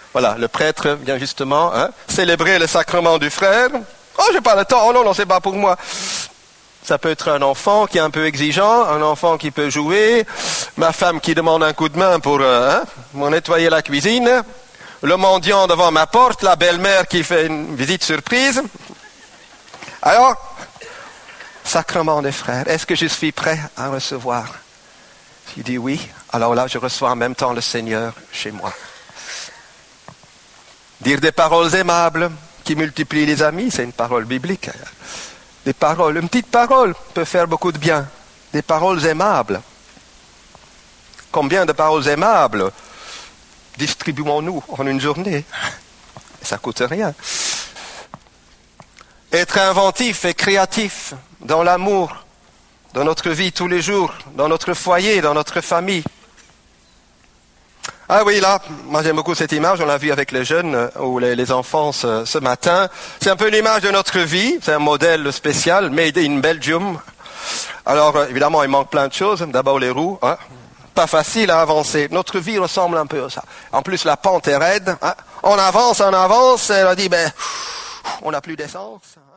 Voilà, le prêtre vient justement célébrer le sacrement du frère. Oh, j'ai pas le temps. Oh non, c'est pas pour moi. Ça peut être un enfant qui est un peu exigeant, un enfant qui peut jouer, ma femme qui demande un coup de main pour nettoyer la cuisine, le mendiant devant ma porte, la belle-mère qui fait une visite surprise. Alors, sacrement des frères, est-ce que je suis prêt à recevoir? Si je dis oui, alors là, je reçois en même temps le Seigneur chez moi. Dire des paroles aimables qui multiplient les amis, c'est une parole biblique. Des paroles, une petite parole peut faire beaucoup de bien. Des paroles aimables. Combien de paroles aimables distribuons-nous en une journée? Ça ne coûte rien. Être inventif et créatif dans l'amour, dans notre vie tous les jours, dans notre foyer, dans notre famille. Ah oui, là, moi j'aime beaucoup cette image, on l'a vu avec les jeunes ou les enfants ce matin. C'est un peu l'image de notre vie, c'est un modèle spécial, made in Belgium. Alors évidemment, il manque plein de choses, d'abord les roues, pas facile à avancer. Notre vie ressemble un peu à ça. En plus, la pente est raide, on avance, et on a dit, on n'a plus d'essence.